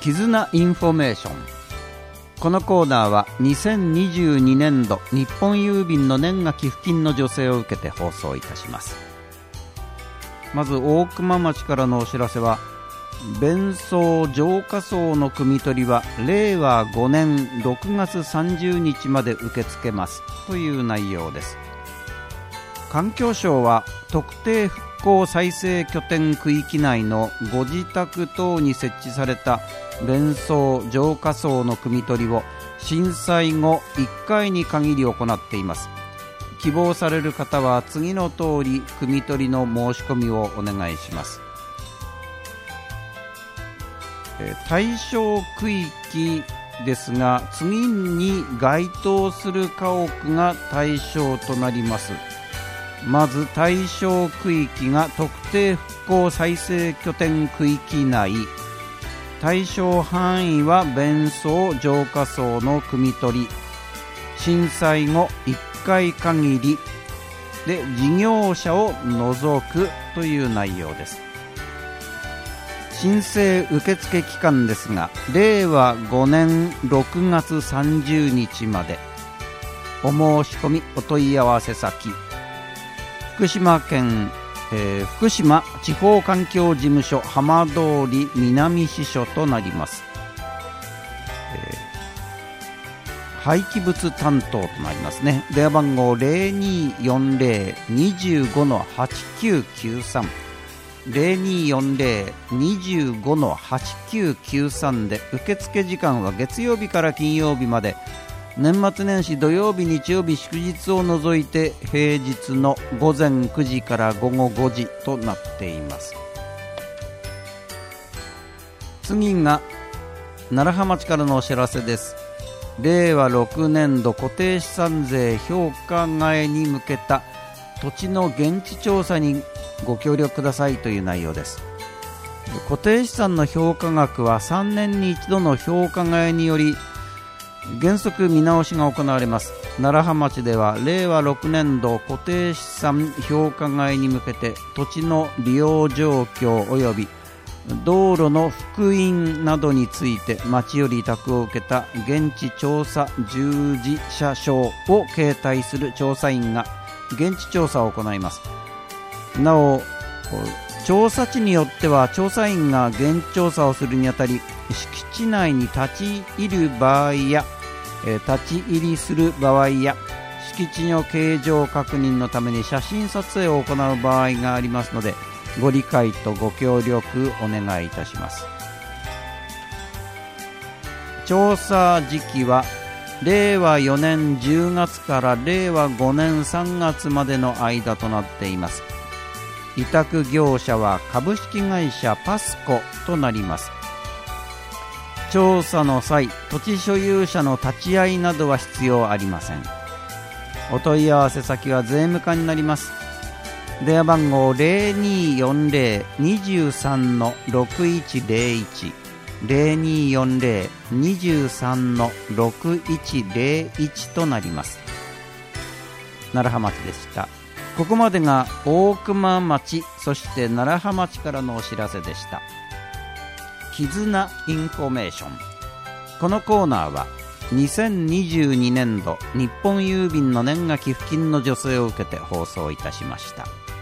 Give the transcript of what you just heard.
絆インフォメーション。このコーナーは2022年度日本郵便の年賀寄付金の助成を受けて放送いたします。まず大熊町からのお知らせは、弁送浄化槽の汲み取りは令和5年6月30日まで受け付けますという内容です。環境省は特定復興再生拠点区域内のご自宅等に設置された弁送浄化槽の汲み取りを震災後1回に限り行っています。希望される方は次の通り汲み取りの申し込みをお願いします。対象区域ですが、次に該当する家屋が対象となります。まず対象区域が特定復興再生拠点区域内、対象範囲は弁送浄化槽の汲み取り、震災後1回限りで事業者を除くという内容です。申請受付期間ですが、令和5年6月30日まで。お申し込みお問い合わせ先、福島県、福島地方環境事務所浜通り南支所となります。廃棄物担当となりますね。電話番号 0240-25-8993 0240-25-8993 で、受付時間は月曜日から金曜日まで、年末年始土曜日日曜日祝日を除いて平日の午前9時から午後5時となっています。次が楢葉町からのお知らせです。令和6年度固定資産税評価替えに向けた土地の現地調査にご協力くださいという内容です。固定資産の評価額は3年に一度の評価替えにより原則見直しが行われます。楢葉町では令和6年度固定資産評価替えに向けて土地の利用状況及び道路の復員などについて町より委託を受けた現地調査従事者証を携帯する調査員が現地調査を行います。なお、調査地によっては調査員が現地調査をするにあたり、敷地内に立ち入る場合や立ち入りする場合や敷地の形状確認のために写真撮影を行う場合がありますので、ご理解とご協力お願いいたします。調査時期は令和4年10月から令和5年3月までの間となっています。委託業者は株式会社パスコとなります。調査の際、土地所有者の立ち会いなどは必要ありません。お問い合わせ先は税務課になります。電話番号 0240-23-6101 0240-23-6101 となります。楢葉町でした。ここまでが大熊町、そして楢葉町からのお知らせでした。絆インフォメーション。このコーナーは2022年度日本郵便の年賀寄付金の助成を受けて放送いたしました。